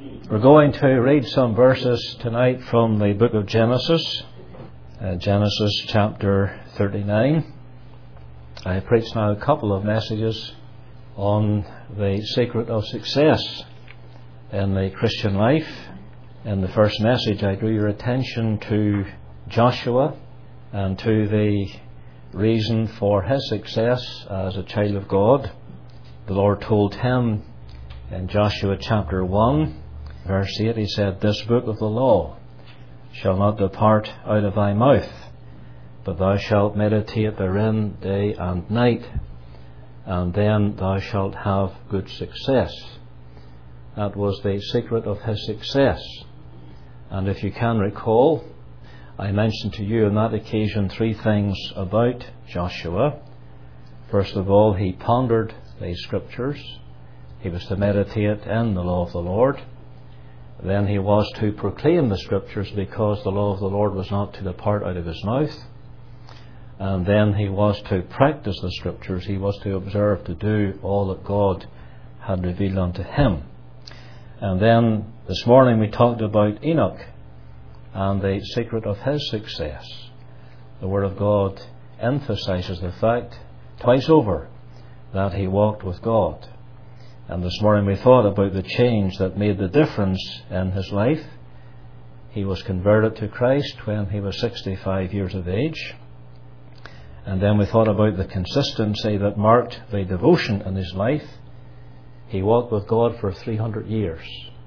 We're going to read some verses tonight from the book of Genesis, Genesis chapter 39. I have preached now a couple of messages on the secret of success in the Christian life. In the first message, I drew your attention to Joshua and to the reason for his success as a child of God. The Lord told him in Joshua chapter 1, verse 8, He said, "This book of the law shall not depart out of thy mouth, but thou shalt meditate therein day and night, and then thou shalt have good success." That was the secret of his success. And if you can recall, I mentioned to you on that occasion three things about Joshua. First of all, he pondered the Scriptures. He was to meditate in the law of the Lord. Then he was to proclaim the Scriptures, because the law of the Lord was not to depart out of his mouth. And then he was to practice the Scriptures. He was to observe to do all that God had revealed unto him. And then this morning we talked about Enoch and the secret of his success. The Word of God emphasizes the fact twice over that he walked with God. And this morning we thought about the change that made the difference in his life. He was converted to Christ when he was 65 years of age. And then we thought about the consistency that marked the devotion in his life. He walked with God for 300 years.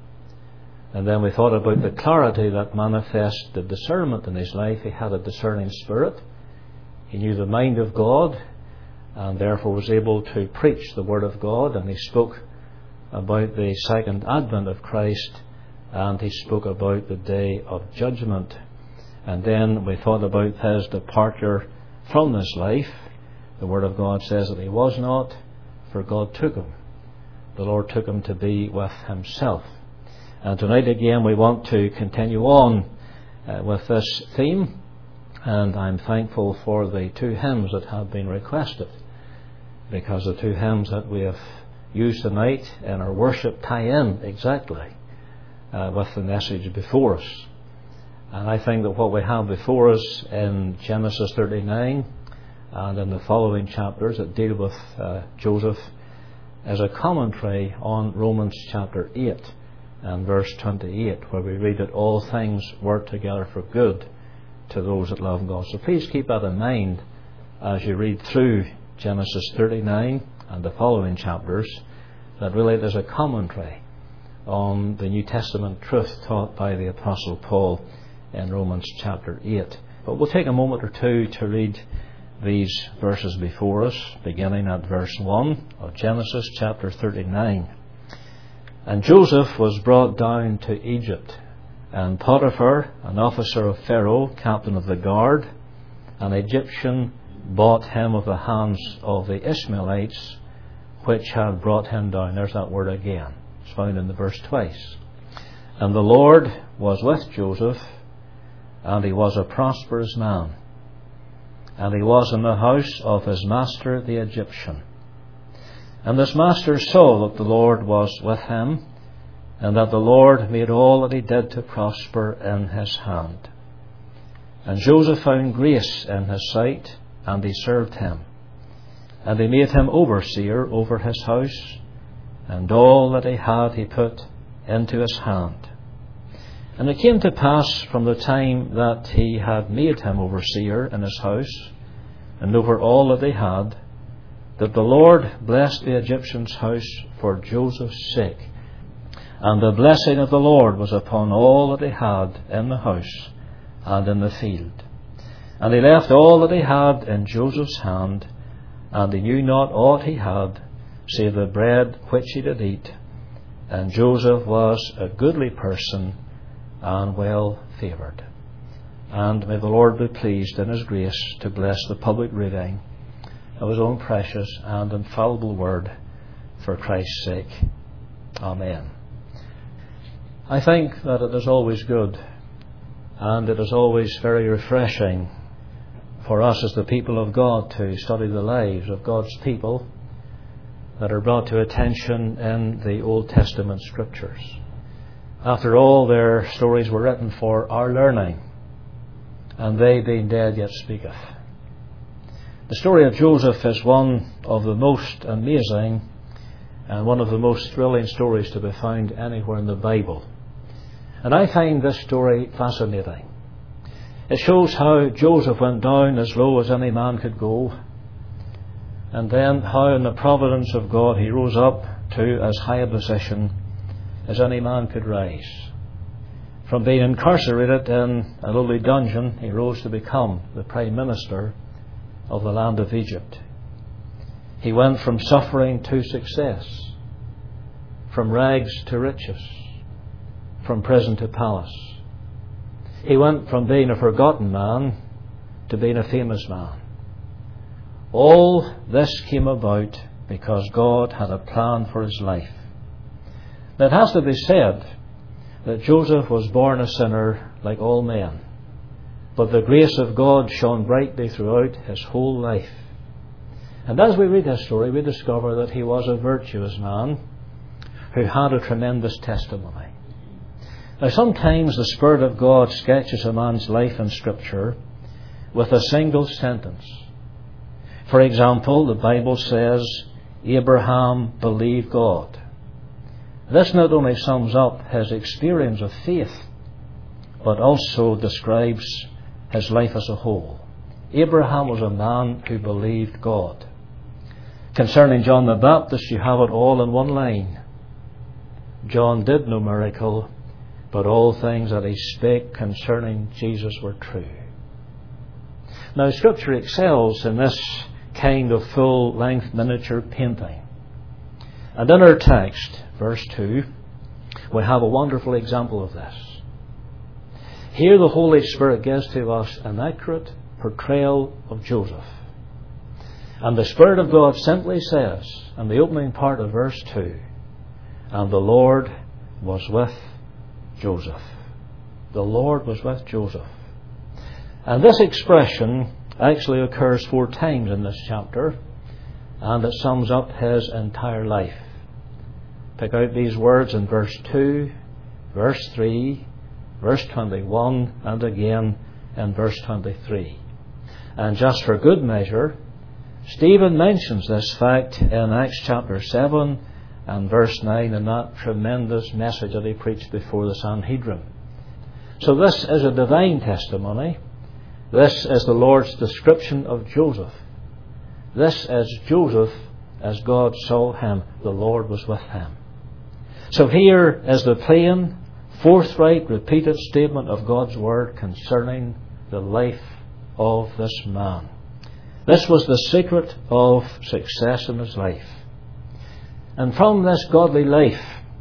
And then we thought about the clarity that manifested the discernment in his life. He had a discerning spirit. He knew the mind of God, and therefore was able to preach the Word of God. And he spoke about the second advent of Christ, and he spoke about the day of judgment. And then we thought about his departure from this life. The Word of God says that he was not, for God took him. The Lord took him to be with himself. And tonight again we want to continue on with this theme, and I'm thankful for the two hymns that have been requested, because the two hymns that we have used tonight in our worship tie in exactly with the message before us. And I think that what we have before us in Genesis 39 and in the following chapters that deal with Joseph is a commentary on Romans chapter 8 and verse 28, where we read that all things work together for good to those that love God. So please keep that in mind as you read through Genesis 39 and the following chapters, that really there's a commentary on the New Testament truth taught by the Apostle Paul in Romans chapter 8. But we'll take a moment or two to read these verses before us, beginning at verse 1 of Genesis chapter 39. "And Joseph was brought down to Egypt, and Potiphar, an officer of Pharaoh, captain of the guard, an Egyptian, bought him of the hands of the Ishmaelites, which had brought him down." There's that word again. It's found in the verse twice. "And the Lord was with Joseph, and he was a prosperous man. And he was in the house of his master the Egyptian. And this master saw that the Lord was with him, and that the Lord made all that he did to prosper in his hand. And Joseph found grace in his sight, and he served him. And he made him overseer over his house, and all that he had he put into his hand. And it came to pass from the time that he had made him overseer in his house, and over all that he had, that the Lord blessed the Egyptian's house for Joseph's sake. And the blessing of the Lord was upon all that he had in the house and in the field. And he left all that he had in Joseph's hand, and he knew not aught he had, save the bread which he did eat. And Joseph was a goodly person and well favoured." And may the Lord be pleased in his grace to bless the public reading of his own precious and infallible word for Christ's sake. Amen. I think that it is always good, and it is always very refreshing for us as the people of God to study the lives of God's people that are brought to attention in the Old Testament Scriptures. After all, their stories were written for our learning, and they being dead yet speaketh. The story of Joseph is one of the most amazing and one of the most thrilling stories to be found anywhere in the Bible. And I find this story fascinating. It shows how Joseph went down as low as any man could go, and then how in the providence of God he rose up to as high a position as any man could rise. From being incarcerated in a lowly dungeon, he rose to become the Prime Minister of the land of Egypt. He went from suffering to success, from rags to riches, from prison to palace. He went from being a forgotten man to being a famous man. All this came about because God had a plan for his life. Now, it has to be said that Joseph was born a sinner like all men, but the grace of God shone brightly throughout his whole life. And as we read his story, we discover that he was a virtuous man who had a tremendous testimony. Now, sometimes the Spirit of God sketches a man's life in Scripture with a single sentence. For example, the Bible says, Abraham believed God. This not only sums up his experience of faith, but also describes his life as a whole. Abraham was a man who believed God. Concerning John the Baptist, you have it all in one line. John did no miracle, but all things that he spake concerning Jesus were true. Now, Scripture excels in this kind of full-length miniature painting. And in our text, verse 2, we have a wonderful example of this. Here the Holy Spirit gives to us an accurate portrayal of Joseph. And the Spirit of God simply says, in the opening part of verse 2, and the Lord was with Joseph. The Lord was with Joseph. And this expression actually occurs 4 times in this chapter, and it sums up his entire life. Pick out these words in verse 2, verse 3, verse 21, and again in verse 23. And just for good measure, Stephen mentions this fact in Acts chapter 7 and verse 9 in that tremendous message that he preached before the Sanhedrin. So this is a divine testimony. This is the Lord's description of Joseph. This is Joseph as God saw him. The Lord was with him. So here is the plain, forthright, repeated statement of God's Word concerning the life of this man. This was the secret of success in his life. And from this godly life,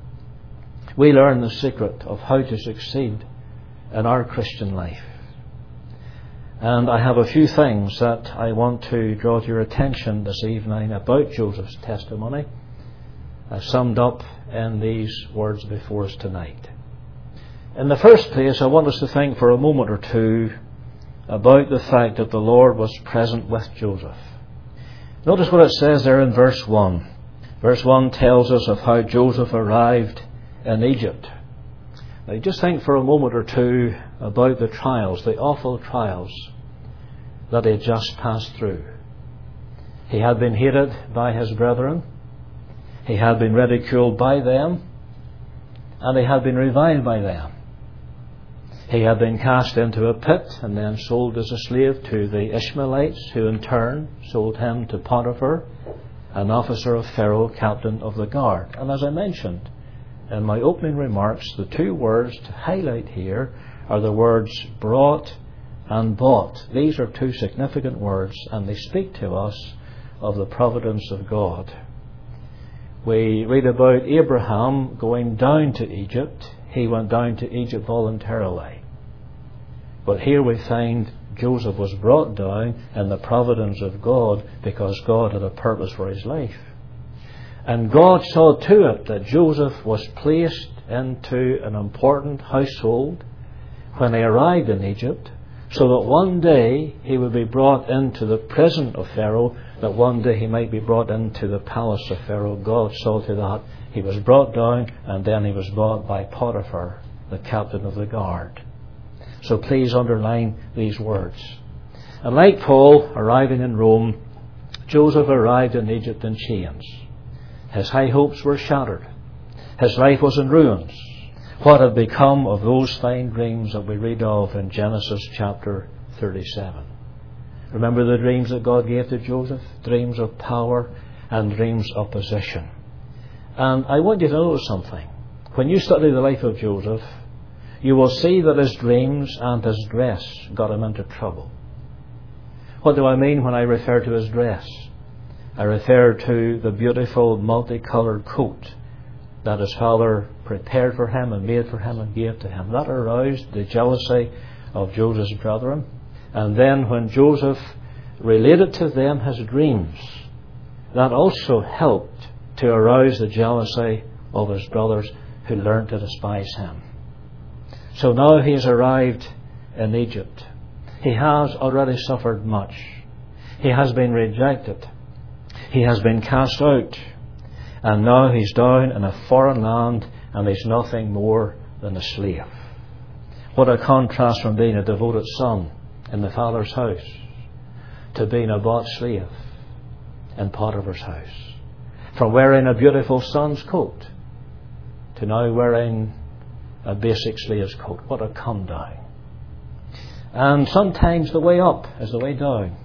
we learn the secret of how to succeed in our Christian life. And I have a few things that I want to draw to your attention this evening about Joseph's testimony, summed up in these words before us tonight. In the first place, I want us to think for a moment or two about the fact that the Lord was present with Joseph. Notice what it says there in verse 1. Verse 1 tells us of how Joseph arrived in Egypt. Now, just think for a moment or two about the trials, the awful trials that he had just passed through. He had been hated by his brethren. He had been ridiculed by them. And he had been reviled by them. He had been cast into a pit and then sold as a slave to the Ishmaelites, who in turn sold him to Potiphar, an officer of Pharaoh, captain of the guard. And as I mentioned in my opening remarks, the 2 words to highlight here are the words brought and bought. These are 2 significant words, and they speak to us of the providence of God. We read about Abraham going down to Egypt. He went down to Egypt voluntarily. But here we find Joseph was brought down in the providence of God because God had a purpose for his life. And God saw to it that Joseph was placed into an important household when he arrived in Egypt, so that one day he would be brought into the prison of Pharaoh, that one day he might be brought into the palace of Pharaoh. God saw to that. He was brought down, and then he was brought by Potiphar, the captain of the guard. So please underline these words. And like Paul arriving in Rome, Joseph arrived in Egypt in chains. His high hopes were shattered. His life was in ruins. What had become of those fine dreams that we read of in Genesis chapter 37? Remember the dreams that God gave to Joseph? Dreams of power and dreams of position. And I want you to know something. When you study the life of Joseph, you will see that his dreams and his dress got him into trouble. What do I mean when I refer to his dress? I refer to the beautiful multicolored coat that his father prepared for him and made for him and gave to him. That aroused the jealousy of Joseph's brethren. And then when Joseph related to them his dreams, that also helped to arouse the jealousy of his brothers, who learned to despise him. So now he has arrived in Egypt. He has already suffered much. He has been rejected. He has been cast out. And now he's down in a foreign land, and he's nothing more than a slave. What a contrast from being a devoted son in the father's house to being a bought slave in Potiphar's house. From wearing a beautiful son's coat to now wearing a basic slave's coat. What a come down. And sometimes the way up is the way down.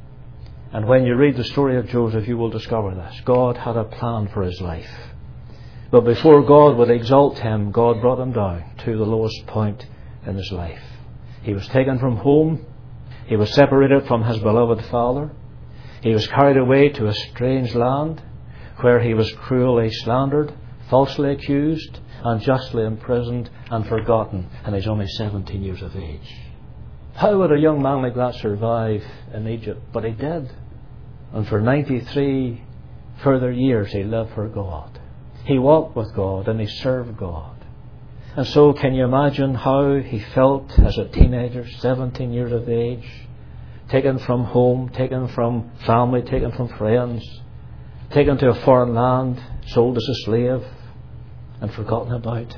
And when you read the story of Joseph, you will discover this. God had a plan for his life. But before God would exalt him, God brought him down to the lowest point in his life. He was taken from home. He was separated from his beloved father. He was carried away to a strange land where he was cruelly slandered, falsely accused, unjustly imprisoned and forgotten. And he's only 17 years of age. How would a young man like that survive in Egypt? But he did. And for 93 further years he lived for God. He walked with God and he served God. And so can you imagine how he felt as a teenager, 17 years of age, taken from home, taken from family, taken from friends, taken to a foreign land, sold as a slave and forgotten about?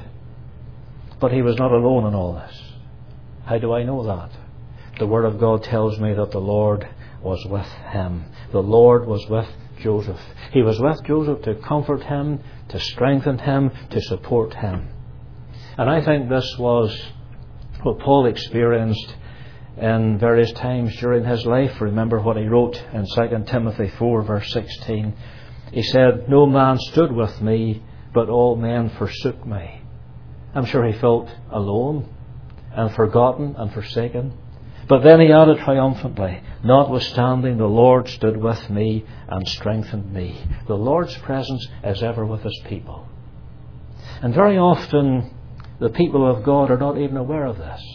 But he was not alone in all this. How do I know that? The Word of God tells me that the Lord was with him. The Lord was with Joseph. He was with Joseph to comfort him, to strengthen him, to support him. And I think this was what Paul experienced in various times during his life. Remember what he wrote in 2 Timothy 4 verse 16. He said, "No man stood with me, but all men forsook me." I'm sure he felt alone and forgotten and forsaken. But then he added triumphantly, "Notwithstanding, the Lord stood with me and strengthened me." The Lord's presence is ever with his people. And very often, the people of God are not even aware of this.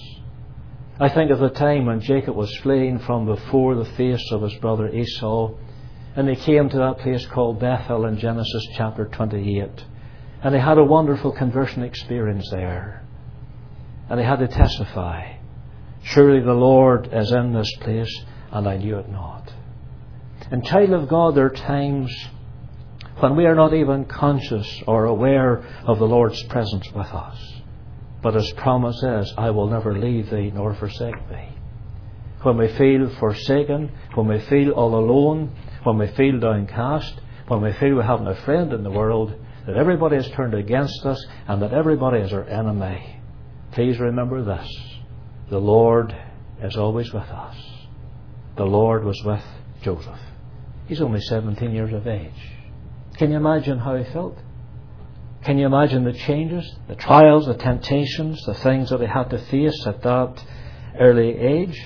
I think of the time when Jacob was fleeing from before the face of his brother Esau, and he came to that place called Bethel in Genesis chapter 28. And he had a wonderful conversion experience there. And he had to testify, "Surely the Lord is in this place, and I knew it not." And child of God, there are times when we are not even conscious or aware of the Lord's presence with us. But his promise is, "I will never leave thee nor forsake thee." When we feel forsaken, when we feel all alone, when we feel downcast, when we feel we haven't a friend in the world, that everybody has turned against us and that everybody is our enemy, please remember this. The Lord is always with us. The Lord was with Joseph. He's only 17 years of age. Can you imagine how he felt? Can you imagine the changes, the trials, the temptations, the things that he had to face at that early age?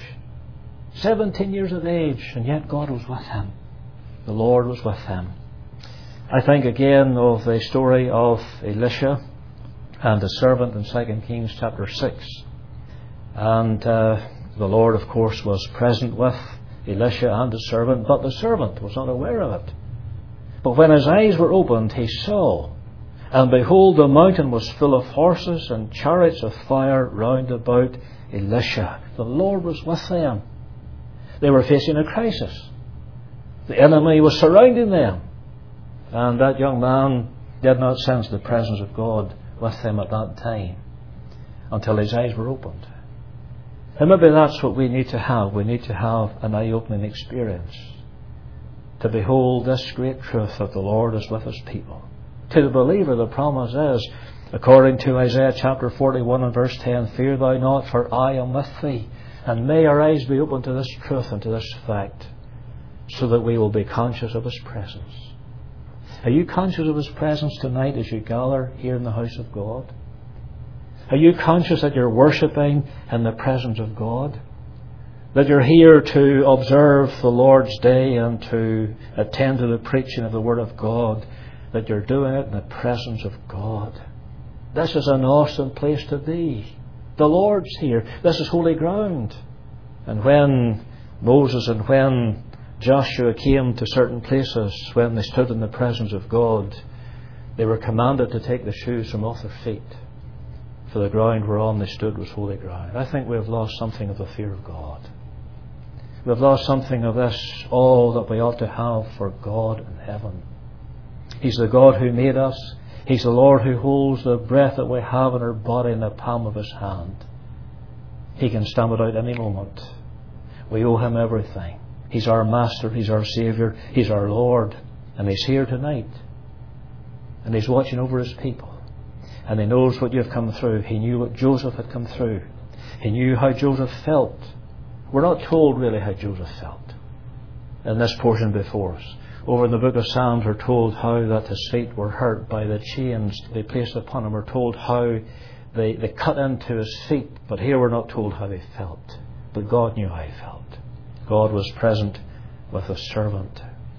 17 years of age, and yet God was with him. The Lord was with him. I think again of the story of Elisha and the servant in 2 Kings chapter 6. And the Lord, of course, was present with Elisha and the servant, but the servant was not aware of it. But when his eyes were opened, he saw And behold, the mountain was full of horses and chariots of fire round about Elisha. The Lord was with them. They were facing a crisis. The enemy was surrounding them. And that young man did not sense the presence of God with him at that time until his eyes were opened. And maybe that's what we need to have. We need to have an eye-opening experience. To behold this great truth that the Lord is with His people. To the believer, the promise is, according to Isaiah chapter 41 and verse 10, "Fear thou not, for I am with thee." And may our eyes be open to this truth and to this fact, so that we will be conscious of His presence. Are you conscious of His presence tonight as you gather here in the house of God? Are you conscious that you're worshipping in the presence of God? That you're here to observe the Lord's day and to attend to the preaching of the Word of God? That you're doing it in the presence of God. This is an awesome place to be. The Lord's here. This is holy ground. And when Moses and when Joshua came to certain places, when they stood in the presence of God, they were commanded to take the shoes from off their feet, for the ground whereon they stood was holy ground. I think we have lost something of the fear of God. We have lost something of this, all that we ought to have for God in heaven. He's the God who made us. He's the Lord who holds the breath that we have in our body in the palm of His hand. He can stamp it out any moment. We owe Him everything. He's our Master. He's our Saviour. He's our Lord. And He's here tonight. And He's watching over His people. And He knows what you've come through. He knew what Joseph had come through. He knew how Joseph felt. We're not told really how Joseph felt in this portion before us. Over in the book of Psalms, we're told how that his feet were hurt by the chains they placed upon him. We're told how they cut into his feet. But here we're not told how he felt. But God knew how he felt. God was present with His servant.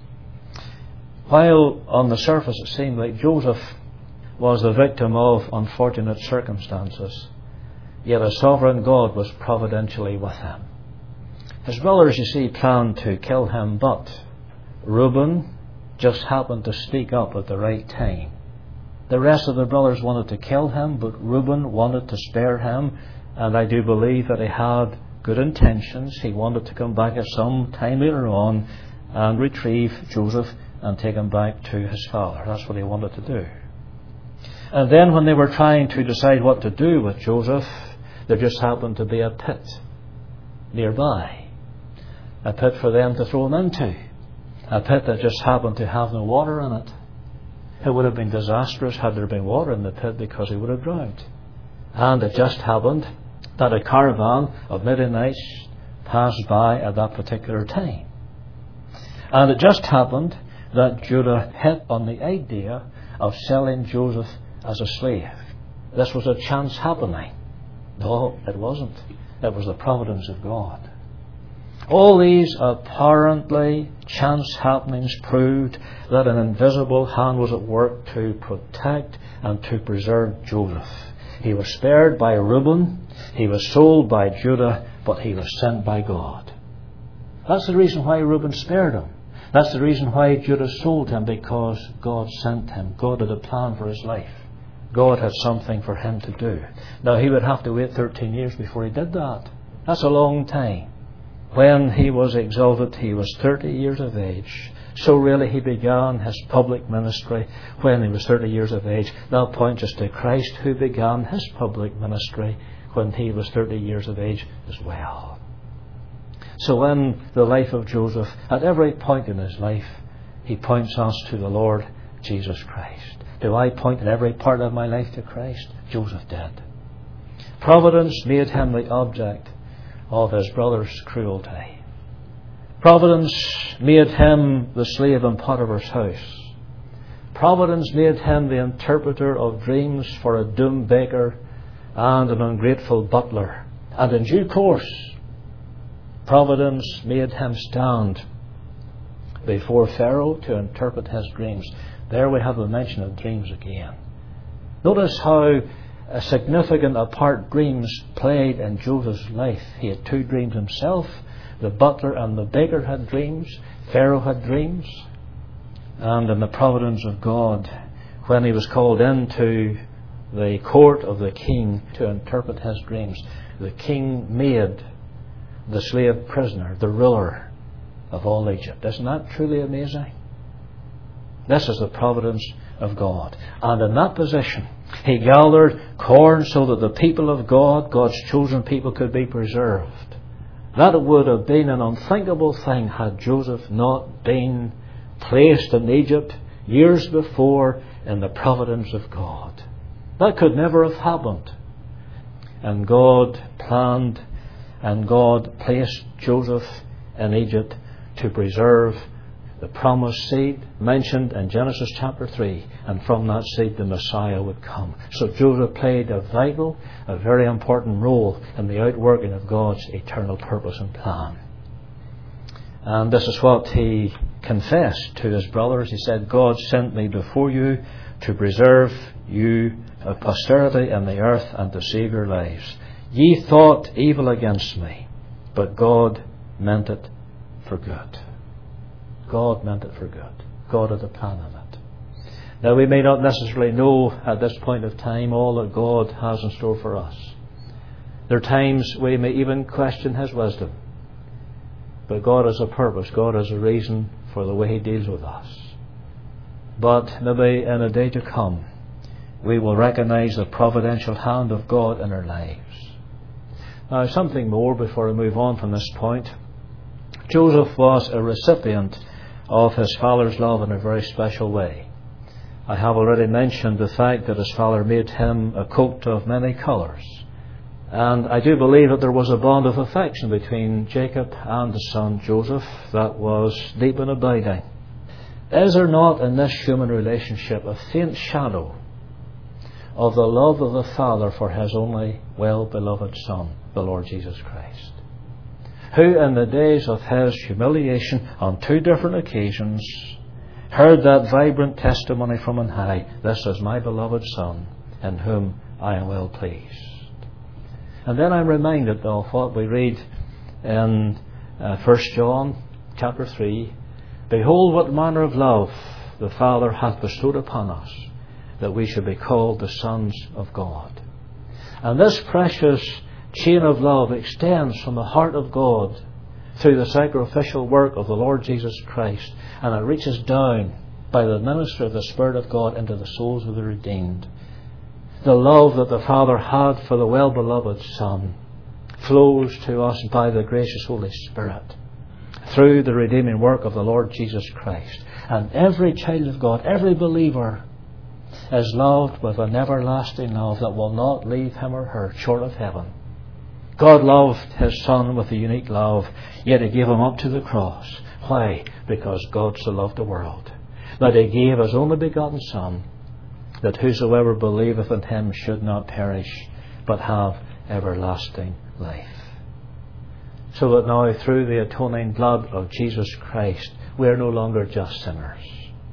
While on the surface it seemed like Joseph was the victim of unfortunate circumstances, yet a sovereign God was providentially with him. His brothers, you see, planned to kill him, but Reuben just happened to speak up at the right time. The rest of the brothers wanted to kill him, but Reuben wanted to spare him, and I do believe that he had good intentions. He wanted to come back at some time later on and retrieve Joseph and take him back to his father. That's what he wanted to do. And then when they were trying to decide what to do with Joseph, there just happened to be a pit nearby. A pit for them to throw him into. A pit that just happened to have no water in it. It would have been disastrous had there been water in the pit, because he would have drowned. And it just happened that a caravan of Midianites passed by at that particular time. And it just happened that Judah hit on the idea of selling Joseph as a slave. This was a chance happening. No, it wasn't. It was the providence of God. All these apparently chance happenings proved that an invisible hand was at work to protect and to preserve Joseph. He was spared by Reuben, he was sold by Judah, but he was sent by God. That's the reason why Reuben spared him. That's the reason why Judah sold him, because God sent him. God had a plan for his life. God had something for him to do. Now, he would have to wait 13 years before he did that. That's a long time. When he was exalted, he was 30 years of age. So really he began his public ministry when he was 30 years of age. That points us to Christ, who began his public ministry when he was 30 years of age as well. So in the life of Joseph, at every point in his life, he points us to the Lord Jesus Christ. Do I point in every part of my life to Christ? Joseph did. Providence made him the object of his brother's cruelty. Providence made him the slave in Potiphar's house. Providence made him the interpreter of dreams for a doomed baker and an ungrateful butler. And in due course, Providence made him stand before Pharaoh to interpret his dreams. There we have the mention of dreams again. Notice how a significant a part dreams played in Joseph's life. He had two dreams himself. The butler and the baker had dreams. Pharaoh had dreams. And in the providence of God, when he was called into the court of the king to interpret his dreams, the king made the slave prisoner the ruler of all Egypt. Isn't that truly amazing? This is the providence of God. And in that position, he gathered corn so that the people of God, God's chosen people, could be preserved. That would have been an unthinkable thing had Joseph not been placed in Egypt years before in the providence of God. That could never have happened. And God planned and God placed Joseph in Egypt to preserve the promised seed mentioned in Genesis chapter 3, and from that seed the Messiah would come. So Joseph played a vital, a very important role in the outworking of God's eternal purpose and plan. And this is what he confessed to his brothers. He said, God sent me before you to preserve you of posterity in the earth and to save your lives. Ye thought evil against me, but God meant it for good. God meant it for good. God had a plan in it. Now, we may not necessarily know at this point of time all that God has in store for us. There are times we may even question His wisdom. But God has a purpose. God has a reason for the way He deals with us. But maybe in a day to come, we will recognize the providential hand of God in our lives. Now, something more before I move on from this point. Joseph was a recipient of his father's love in a very special way. I have already mentioned the fact that his father made him a coat of many colours. And I do believe that there was a bond of affection between Jacob and his son Joseph that was deep and abiding. Is there not in this human relationship a faint shadow of the love of the Father for His only well-beloved Son, the Lord Jesus Christ, who in the days of His humiliation on 2 different occasions heard that vibrant testimony from on high, this is my beloved Son, in whom I am well pleased. And then I'm reminded of what we read in 1 John chapter 3. Behold what manner of love the Father hath bestowed upon us, that we should be called the sons of God. And this precious chain of love extends from the heart of God through the sacrificial work of the Lord Jesus Christ, and it reaches down by the ministry of the Spirit of God into the souls of the redeemed. The love that the Father had for the well-beloved Son flows to us by the gracious Holy Spirit through the redeeming work of the Lord Jesus Christ. And every child of God, every believer, is loved with an everlasting love that will not leave him or her short of heaven. God loved His Son with a unique love, yet He gave Him up to the cross. Why? Because God so loved the world, that He gave His only begotten Son, that whosoever believeth in Him should not perish, but have everlasting life. So that now through the atoning blood of Jesus Christ, we are no longer just sinners,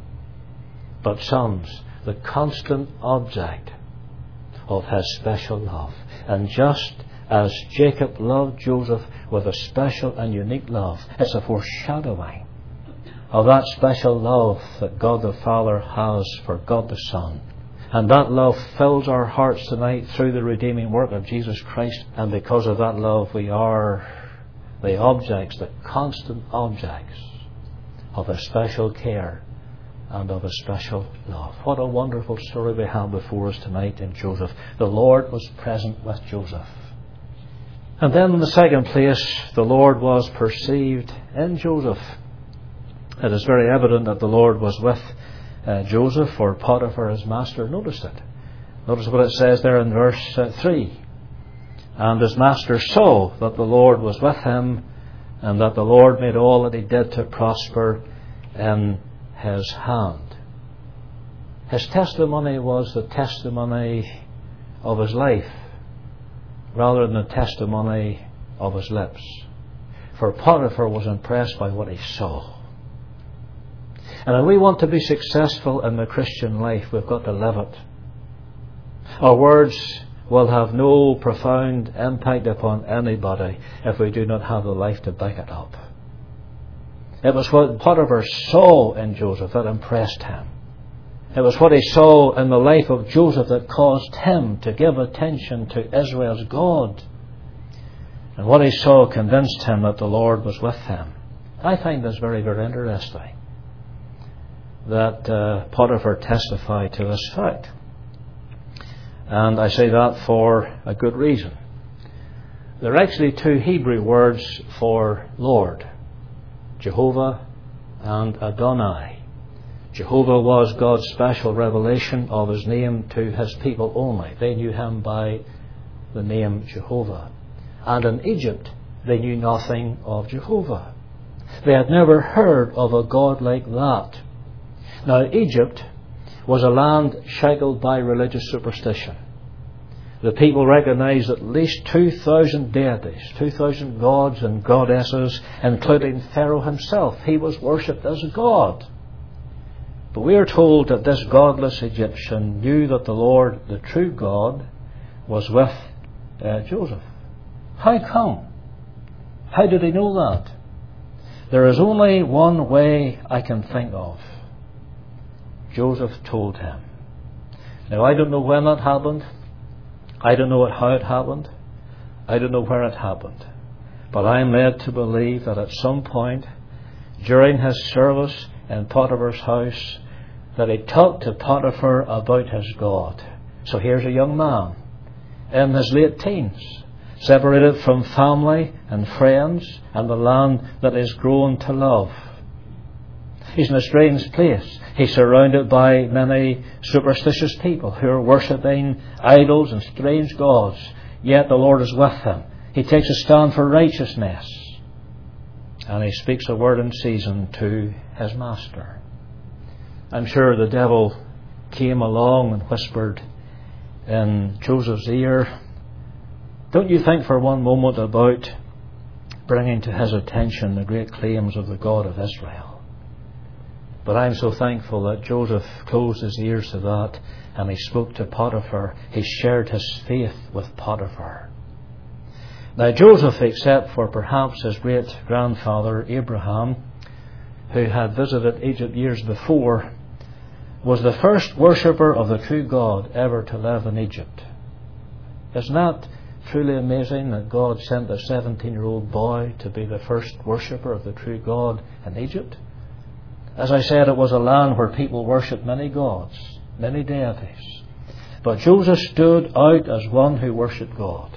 but sons, the constant object of His special love. And just as Jacob loved Joseph with a special and unique love, it's a foreshadowing of that special love that God the Father has for God the Son. And that love fills our hearts tonight through the redeeming work of Jesus Christ. And because of that love, we are the objects, the constant objects of a special care and of a special love. What a wonderful story we have before us tonight in Joseph. The Lord was present with Joseph. And then in the second place, the Lord was perceived in Joseph. It is very evident that the Lord was with Joseph, for Potiphar, his master, noticed it. Notice what it says there in verse 3. And his master saw that the Lord was with him, and that the Lord made all that he did to prosper in his hand. His testimony was the testimony of his life, rather than the testimony of his lips. For Potiphar was impressed by what he saw. And if we want to be successful in the Christian life, we've got to live it. Our words will have no profound impact upon anybody if we do not have the life to back it up. It was what Potiphar saw in Joseph that impressed him. It was what he saw in the life of Joseph that caused him to give attention to Israel's God. And what he saw convinced him that the Lord was with him. I find this very, very interesting, that Potiphar testified to this fact. And I say that for a good reason. There are actually two Hebrew words for Lord, Jehovah and Adonai. Jehovah was God's special revelation of His name to His people only. They knew Him by the name Jehovah. And in Egypt, they knew nothing of Jehovah. They had never heard of a God like that. Now, Egypt was a land shackled by religious superstition. The people recognized at least 2,000 deities, 2,000 gods and goddesses, including Pharaoh himself. He was worshipped as a god. But we are told that this godless Egyptian knew that the Lord, the true God, was with Joseph. How come? How did he know that? There is only one way I can think of. Joseph told him. Now, I don't know when that happened. I don't know how it happened. I don't know where it happened. But I am led to believe that at some point during his service in Potiphar's house, that he talked to Potiphar about his God. So here's a young man in his late teens, separated from family and friends and the land that he's grown to love. He's in a strange place. He's surrounded by many superstitious people who are worshipping idols and strange gods. Yet the Lord is with him. He takes a stand for righteousness. And he speaks a word in season to his master. I'm sure the devil came along and whispered in Joseph's ear, don't you think for one moment about bringing to his attention the great claims of the God of Israel. But I'm so thankful that Joseph closed his ears to that and he spoke to Potiphar. He shared his faith with Potiphar. Now Joseph, except for perhaps his great-grandfather Abraham, who had visited Egypt years before, was the first worshipper of the true God ever to live in Egypt. Isn't that truly amazing that God sent a 17-year-old boy to be the first worshipper of the true God in Egypt? As I said, it was a land where people worshipped many gods, many deities. But Joseph stood out as one who worshipped God.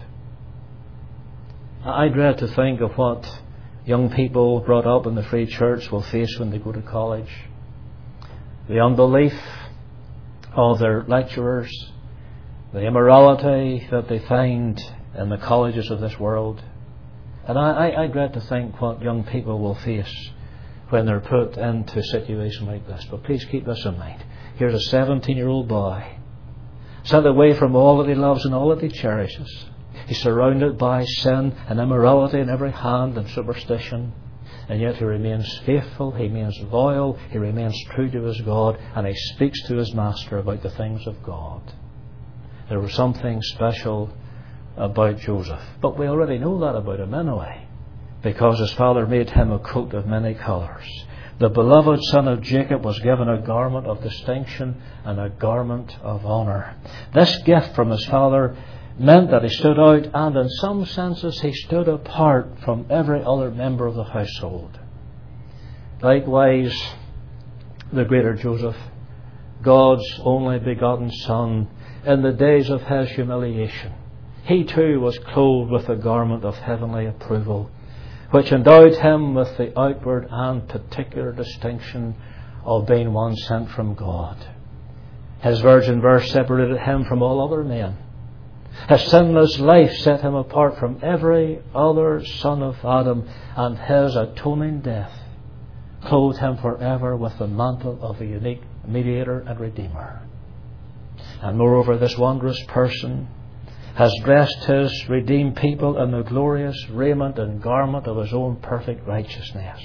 I dread to think of what young people brought up in the Free Church will face when they go to college. The unbelief of their lecturers, the immorality that they find in the colleges of this world. And I dread to think what young people will face when they're put into a situation like this. But please keep this in mind. Here's a 17-year-old boy, sent away from all that he loves and all that he cherishes. He's surrounded by sin and immorality in every hand and superstition. And yet he remains faithful, he remains loyal, he remains true to his God, and he speaks to his master about the things of God. There was something special about Joseph. But we already know that about him anyway, because his father made him a coat of many colours. The beloved son of Jacob was given a garment of distinction and a garment of honour. This gift from his father meant that he stood out, and in some senses he stood apart from every other member of the household. Likewise, the greater Joseph, God's only begotten son, in the days of his humiliation, he too was clothed with a garment of heavenly approval, which endowed him with the outward and particular distinction of being one sent from God. His virgin birth separated him from all other men. His sinless life set him apart from every other son of Adam, and his atoning death clothed him forever with the mantle of a unique mediator and redeemer. And moreover, this wondrous person has dressed his redeemed people in the glorious raiment and garment of his own perfect righteousness.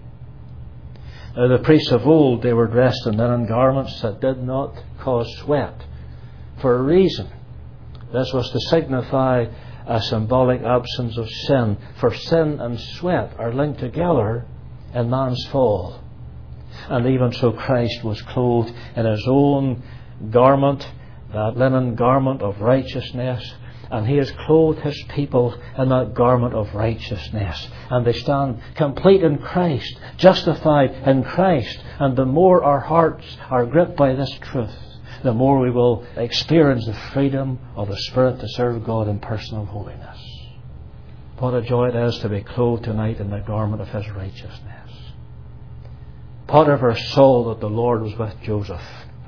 Now, the priests of old, they were dressed in linen garments that did not cause sweat, for a reason. This was to signify a symbolic absence of sin, for sin and sweat are linked together in man's fall. And even so Christ was clothed in His own garment, that linen garment of righteousness, and He has clothed His people in that garment of righteousness. And they stand complete in Christ, justified in Christ. And the more our hearts are gripped by this truth, the more we will experience the freedom of the Spirit to serve God in personal holiness. What a joy it is to be clothed tonight in the garment of His righteousness. Potiphar saw that the Lord was with Joseph.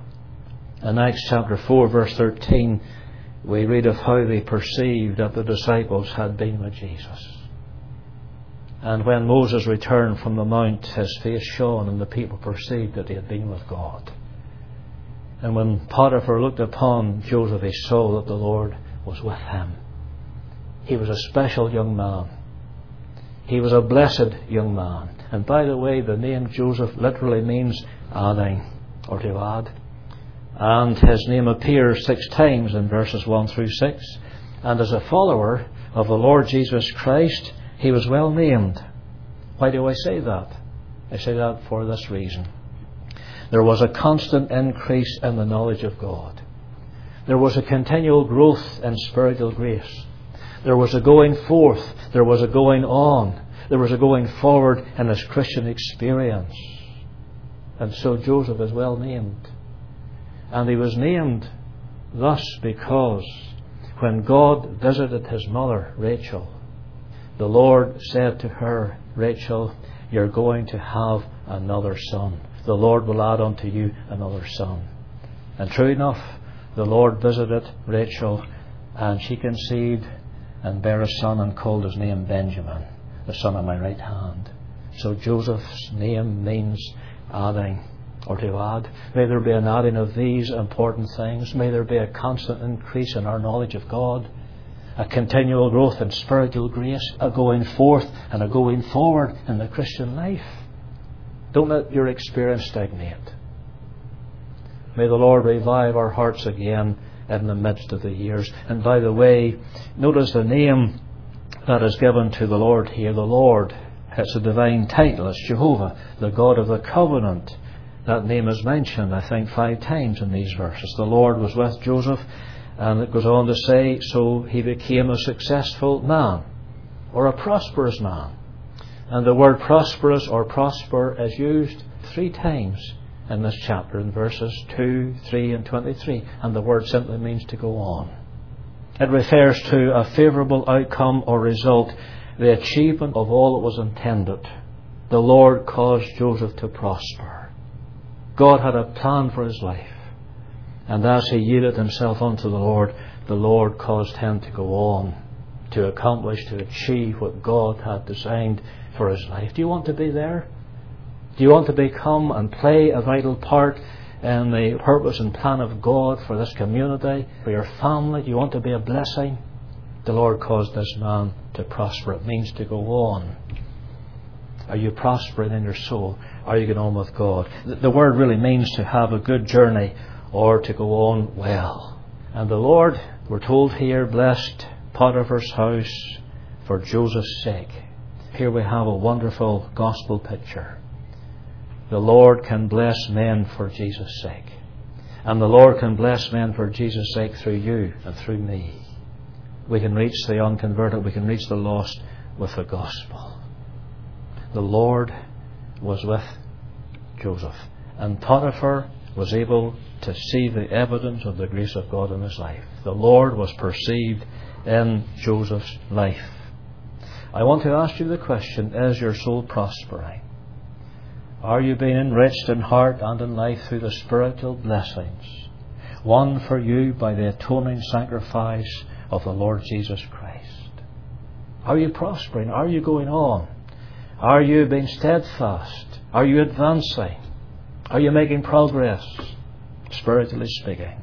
In Acts chapter 4 verse 13, we read of how they perceived that the disciples had been with Jesus. And when Moses returned from the mount, his face shone, and the people perceived that he had been with God. And when Potiphar looked upon Joseph, he saw that the Lord was with him. He was a special young man. He was a blessed young man. And by the way, the name Joseph literally means adding, or to add. And his name appears 6 times in verses 1 through 6. And as a follower of the Lord Jesus Christ, he was well named. Why do I say that? I say that for this reason. There was a constant increase in the knowledge of God. There was a continual growth in spiritual grace. There was a going forth. There was a going on. There was a going forward in his Christian experience. And so Joseph is well named. And he was named thus because when God visited his mother, Rachel, the Lord said to her, Rachel, you're going to have another son. The Lord will add unto you another son. And true enough, the Lord visited Rachel, and she conceived and bare a son and called his name Benjamin, the son of my right hand. So Joseph's name means adding, or to add. May there be an adding of these important things. May there be a constant increase in our knowledge of God, a continual growth in spiritual grace, a going forth and a going forward in the Christian life. Don't let your experience stagnate. May the Lord revive our hearts again in the midst of the years. And by the way, notice the name that is given to the Lord here. The Lord, it's a divine title. It's Jehovah, the God of the covenant. That name is mentioned, I think, 5 times in these verses. The Lord was with Joseph, and it goes on to say, so he became a successful man, or a prosperous man. And the word prosperous or prosper is used 3 times in this chapter, in verses 2, 3 and 23. And the word simply means to go on. It refers to a favourable outcome or result, the achievement of all that was intended. The Lord caused Joseph to prosper. God had a plan for his life. And as he yielded himself unto the Lord caused him to go on, to accomplish, to achieve what God had designed for his life. Do you want to be there? Do you want to become and play a vital part in the purpose and plan of God for this community, for your family? Do you want to be a blessing? The Lord caused this man to prosper. It means to go on. Are you prospering in your soul? Are you going on with God? The word really means to have a good journey or to go on well. And the Lord, we're told here, blessed Potiphar's house for Joseph's sake. Here we have a wonderful gospel picture. The Lord can bless men for Jesus' sake. And the Lord can bless men for Jesus' sake through you and through me. We can reach the unconverted, we can reach the lost with the gospel. The Lord was with Joseph, and Potiphar was able to see the evidence of the grace of God in his life. The Lord was perceived in Joseph's life. I want to ask you the question, is your soul prospering? Are you being enriched in heart and in life through the spiritual blessings won for you by the atoning sacrifice of the Lord Jesus Christ? Are you prospering? Are you going on? Are you being steadfast? Are you advancing? Are you making progress, spiritually speaking?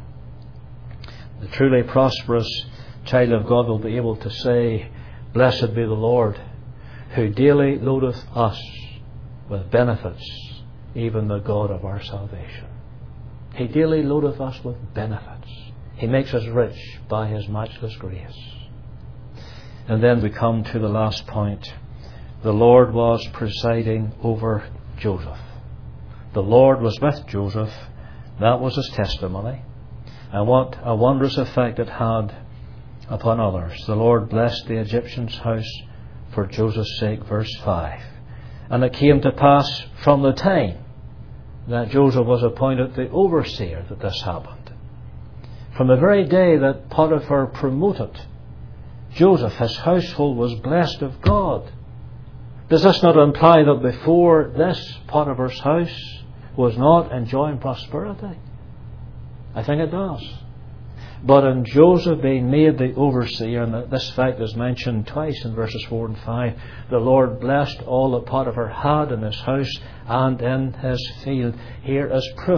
The truly prosperous child of God will be able to say, blessed be the Lord, who daily loadeth us with benefits, even the God of our salvation. He daily loadeth us with benefits. He makes us rich by his matchless grace. And then we come to the last point. The Lord was presiding over Joseph. The Lord was with Joseph. That was his testimony. And what a wondrous effect it had upon others. The Lord blessed the Egyptian's house for Joseph's sake, verse 5. And it came to pass from the time that Joseph was appointed the overseer that this happened. From the very day that Potiphar promoted Joseph, his household was blessed of God. Does this not imply that before this, Potiphar's house was not enjoying prosperity? I think it does. But in Joseph being made the overseer, and this fact is mentioned twice in verses 4 and 5, the Lord blessed all that Potiphar had in his house and in his field. Here is proof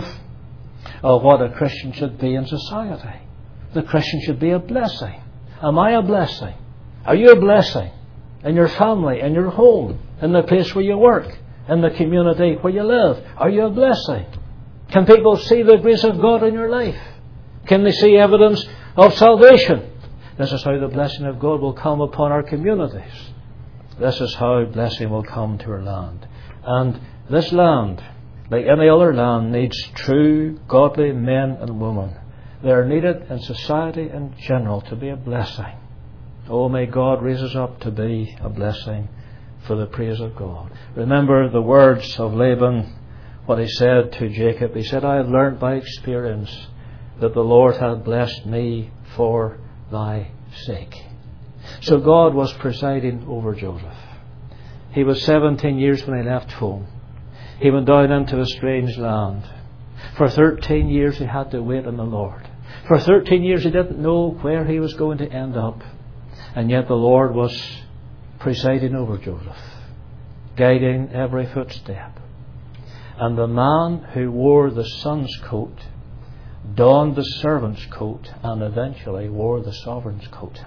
of what a Christian should be in society. The Christian should be a blessing. Am I a blessing? Are you a blessing? In your family, in your home, in the place where you work, in the community where you live? Are you a blessing? Can people see the grace of God in your life? Can they see evidence of salvation? This is how the blessing of God will come upon our communities. This is how blessing will come to our land. And this land, like any other land, needs true, godly men and women. They are needed in society in general to be a blessing. Oh, may God raise us up to be a blessing for the praise of God. Remember the words of Laban, what he said to Jacob. He said, I have learned by experience that the Lord hath blessed me for thy sake. So God was presiding over Joseph. He was 17 years when he left home. He went down into a strange land. For 13 years he had to wait on the Lord. For 13 years he didn't know where he was going to end up. And yet the Lord was presiding over Joseph, guiding every footstep. And the man who wore the son's coat donned the servant's coat and eventually wore the sovereign's coat.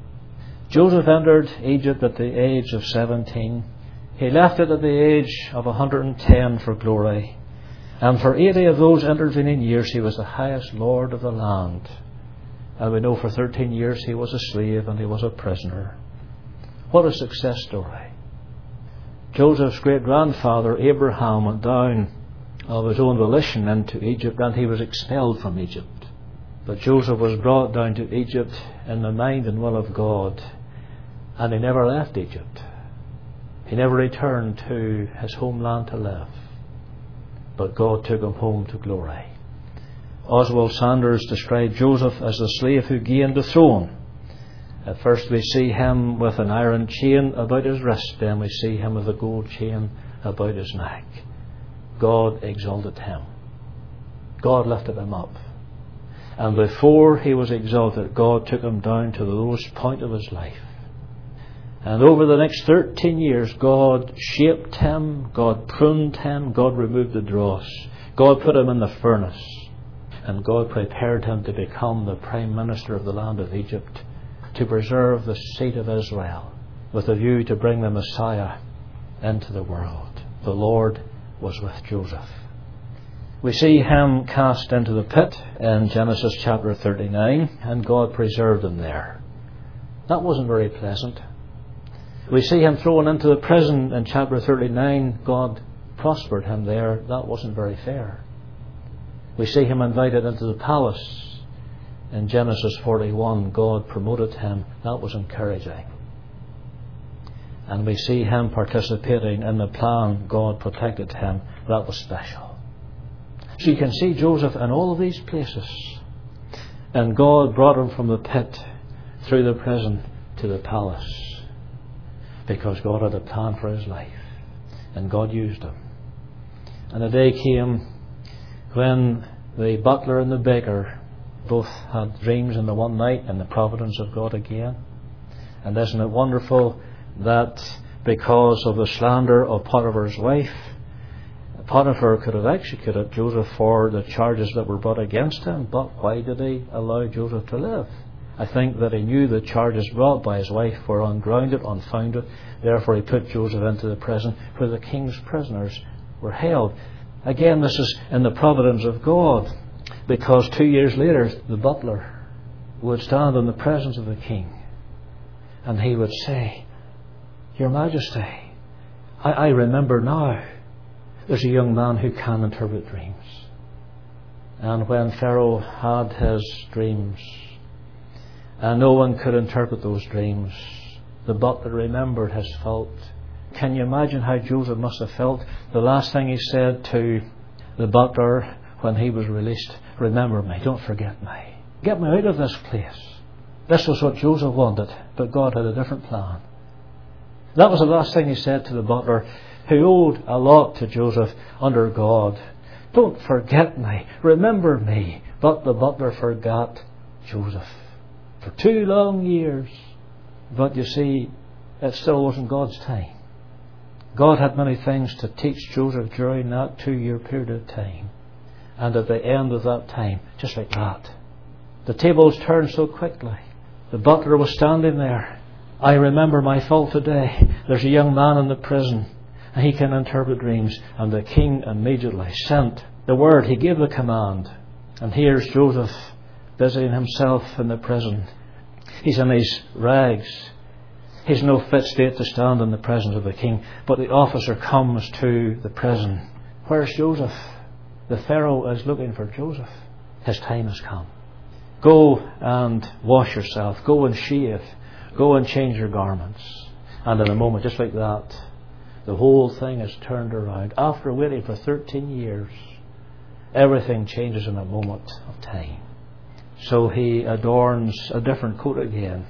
Joseph entered Egypt at the age of 17. He left it at the age of 110 for glory. And for 80 of those intervening years he was the highest lord of the land. And we know for 13 years he was a slave and he was a prisoner. What a success story. Joseph's great-grandfather Abraham went down of his own volition into Egypt, and he was expelled from Egypt. But Joseph was brought down to Egypt in the mind and will of God, and he never left Egypt. He never returned to his homeland to live, but God took him home to glory. Oswald Sanders described Joseph as the slave who gained the throne. At first we see him with an iron chain about his wrist, then we see him with a gold chain about his neck. God exalted him. God lifted him up. And before he was exalted, God took him down to the lowest point of his life. And over the next 13 years, God shaped him, God pruned him, God removed the dross, God put him in the furnace, and God prepared him to become the Prime Minister of the land of Egypt, to preserve the seed of Israel, with a view to bring the Messiah into the world. The Lord was with Joseph. We see him cast into the pit in Genesis chapter 39, and God preserved him there. That wasn't very pleasant. We see him thrown into the prison in chapter 39. God prospered him there. That wasn't very fair. We see him invited into the palace in Genesis 41. God promoted him. That was encouraging. And we see him participating in the plan. God protected him. That was special. So you can see Joseph in all of these places. And God brought him from the pit through the prison to the palace, because God had a plan for his life. And God used him. And a day came when the butler and the baker both had dreams in the one night, in the providence of God again. And isn't it wonderful that because of the slander of Potiphar's wife, Potiphar could have executed Joseph for the charges that were brought against him, but why did he allow Joseph to live? I think that he knew the charges brought by his wife were ungrounded, unfounded. Therefore he put Joseph into the prison where the king's prisoners were held. Again, this is in the providence of God, because 2 years later the butler would stand in the presence of the king and he would say, Your Majesty, I remember now There's a young man who can interpret dreams. And when Pharaoh had his dreams, and no one could interpret those dreams, the butler remembered his fault. Can you imagine how Joseph must have felt? The last thing he said to the butler when he was released, remember me, don't forget me. Get me out of this place. This was what Joseph wanted, but God had a different plan. That was the last thing he said to the butler, who owed a lot to Joseph under God. Don't forget me, remember me. But the butler forgot Joseph for 2 long years. But you see, it still wasn't God's time. God had many things to teach Joseph during that 2-year period of time. And at the end of that time, just like that, the tables turned so quickly. The butler was standing there. I remember my fault today. There's a young man in the prison, and he can interpret dreams. And the king immediately sent the word. He gave the command. And here's Joseph busying himself in the prison. He's in his rags. He's no fit state to stand in the presence of the king. But the officer comes to the prison. Where's Joseph? The Pharaoh is looking for Joseph. His time has come. Go and wash yourself. Go and shave. Go and change your garments. And in a moment, just like that, the whole thing is turned around. After waiting for 13 years, everything changes in a moment of time. So he adorns a different coat again.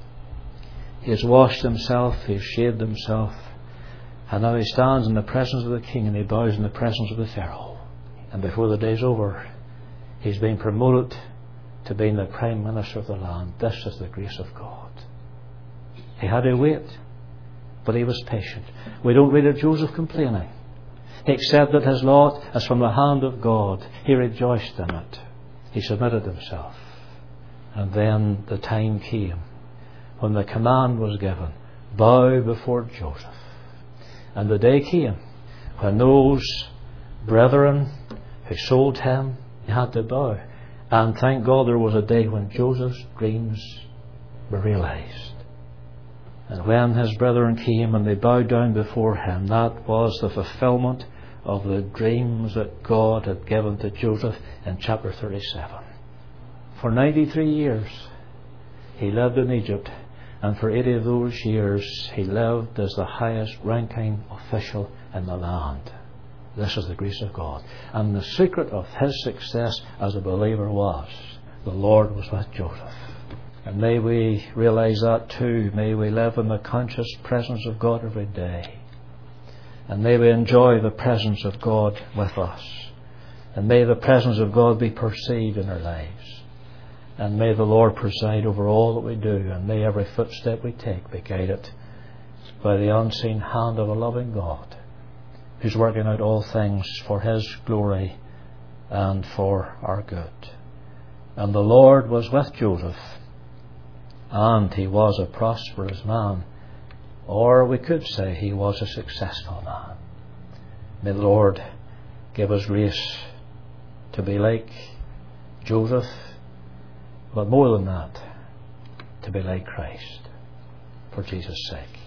He has washed himself, he has shaved himself, and now he stands in the presence of the king and he bows in the presence of the Pharaoh. And before the day's over, he's been promoted to being the Prime Minister of the land. This is the grace of God. He had to wait, but he was patient. We don't read of Joseph complaining. He accepted his lot as from the hand of God. He rejoiced in it. He submitted himself. And then the time came when the command was given, bow before Joseph. And the day came when those brethren who sold him had to bow. And thank God there was a day when Joseph's dreams were realized. And when his brethren came and they bowed down before him, that was the fulfillment of the dreams that God had given to Joseph in chapter 37. For 93 years he lived in Egypt, and for 80 of those years he lived as the highest ranking official in the land. This is the grace of God. And the secret of his success as a believer was, the Lord was with Joseph. And may we realize that too. May we live in the conscious presence of God every day. And may we enjoy the presence of God with us. And may the presence of God be perceived in our lives. And may the Lord preside over all that we do. And may every footstep we take be guided by the unseen hand of a loving God, who's working out all things for His glory and for our good. And the Lord was with Joseph, and he was a prosperous man, or we could say he was a successful man. May the Lord give us grace to be like Joseph, but more than that, to be like Christ, for Jesus' sake.